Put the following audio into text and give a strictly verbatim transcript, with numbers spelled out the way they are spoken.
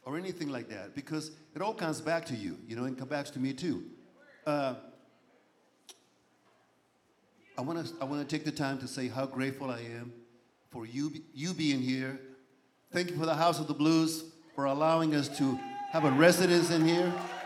or anything like that, because it all comes back to you, you know, and comes back to me too. Uh, I want to I want to take the time to say how grateful I am for you you being here. Thank you for the House of the Blues for allowing us to have a residence in here.